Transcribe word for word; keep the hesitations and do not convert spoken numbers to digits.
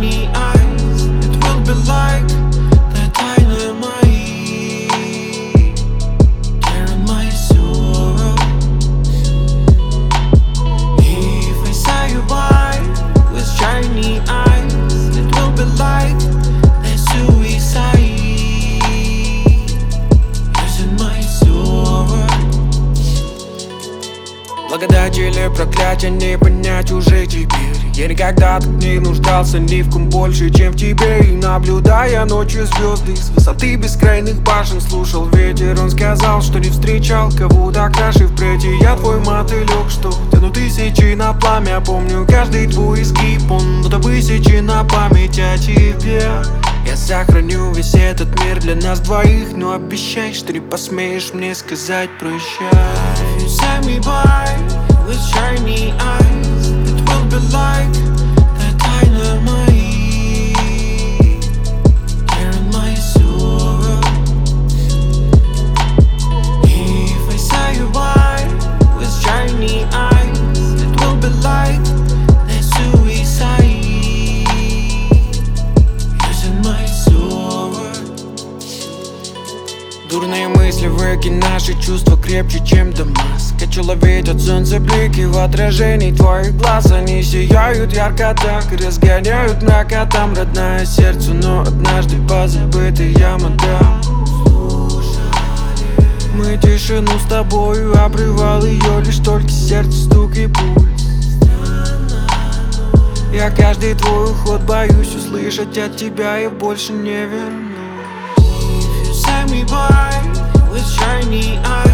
shiny eyes. It will be like the dynamite, tearing my soul. If I say you by with shiny eyes, it will be like the suicide, using my sword. Благодать или проклятие не понять уже теперь. Я никогда так не нуждался ни в ком больше, чем в тебе. И наблюдая ночью звезды с высоты бескрайних башен, слушал ветер, он сказал, что не встречал кого так краше впредь. И я твой мотылек, что тяну тысячи на пламя. Помню каждый твой изгиб, он будто высечи на память о тебе. Я сохраню весь этот мир для нас двоих, но обещай, что не посмеешь мне сказать прощай. If you send me by with shiny eyes, it will be like the dynamite, tearing my soul. If I say you by with shiny eyes, it will be like the suicide, using my sword. Дурные мысли выкинь, наши чувства крепче, чем Дамаск. Хочу ловить от солнца блики в отражении твоих глаз. Они сияют ярко так и разгоняют накатом родное сердце, но однажды позабытый я мотал. Мы тишину с тобою обрывал ее, лишь только сердце, стук и пульс. Я каждый твой уход боюсь услышать от тебя, я больше не вернусь. If you send me by with shiny eyes,